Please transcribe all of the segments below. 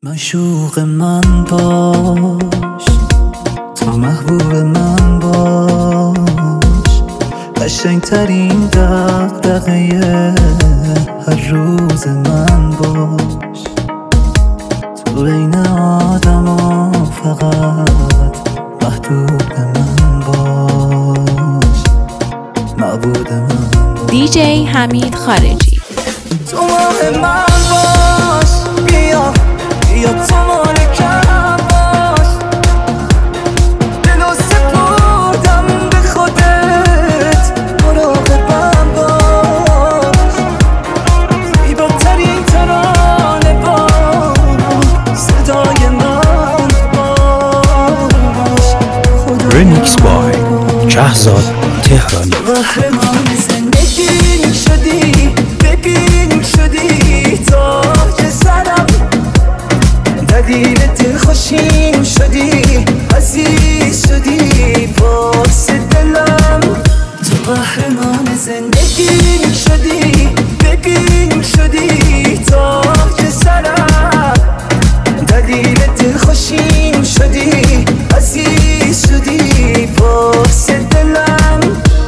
معشوق من باش، تا محبوب من باش، قشنگترین دغدغه هر روز من باش. تو بین آدما فقط محبوب من باش، معبود من باش. دیجی حمید خارجی. تو ماه من باش، بیا تو مالکم باش، دلو سپردم به خودت، مراقبم باش. زیباترین ترانه با صدای من باش. ریمیکس بای شهزاد تهرانی. قهرمان زندگیم شدی، ببین شدی تاج سرم، دلیل دلخوشیم شدی، عزیز شدی واسه دلم. تو قهرمان زندگیم شدی، ببین شدی تاج سرم، دلیل دلخوشیم شدی، عزیز شدی واسه دلم.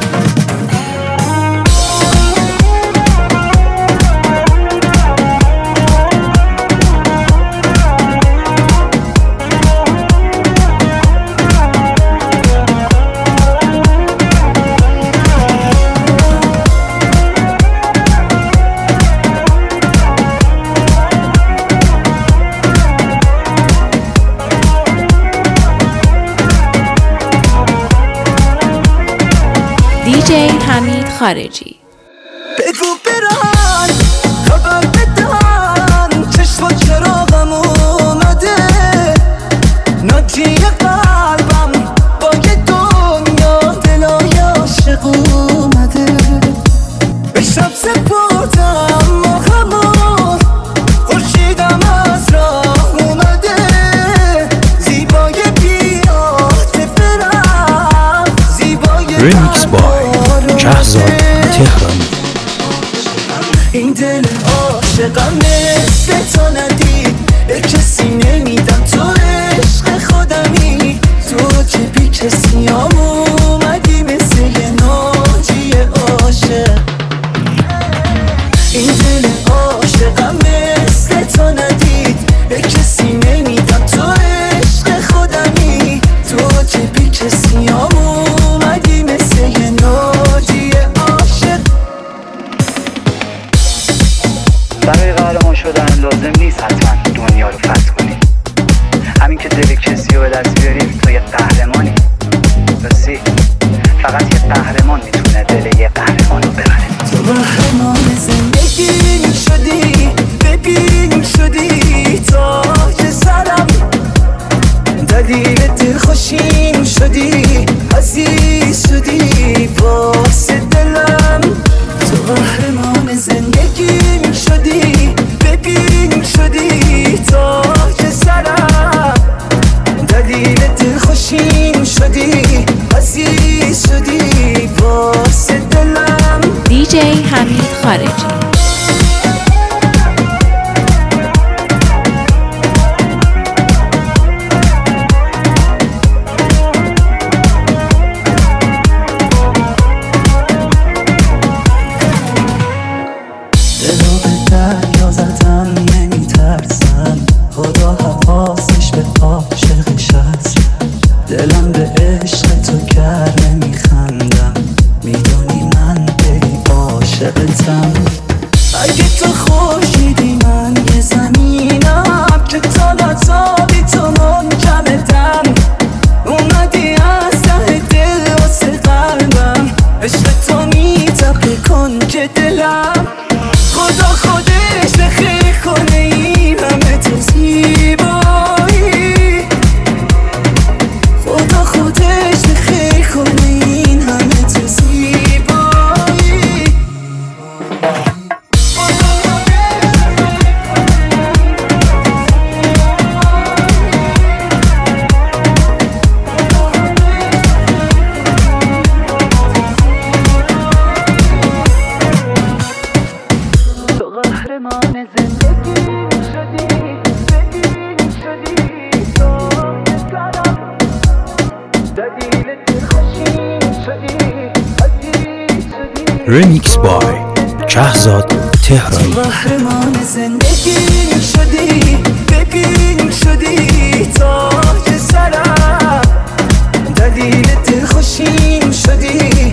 دیجی حمید خارجی. بگو برن خبر بدن، چشم و چراغم اومده، ناجی قلبم با یه دنیا دلای عاشق اومده. به شب سپردم ماهمو، خورشیدم از راه اومده، زیبای بی‌عاطفه‌ام، زیبای ریمیکس بای شهزاد تهرانی. رمیکس بای شهزاد تهرانی. قهرمان زندگیم شدی، ببین شدی تاج سرم، دلیل دلخوشیم شدی،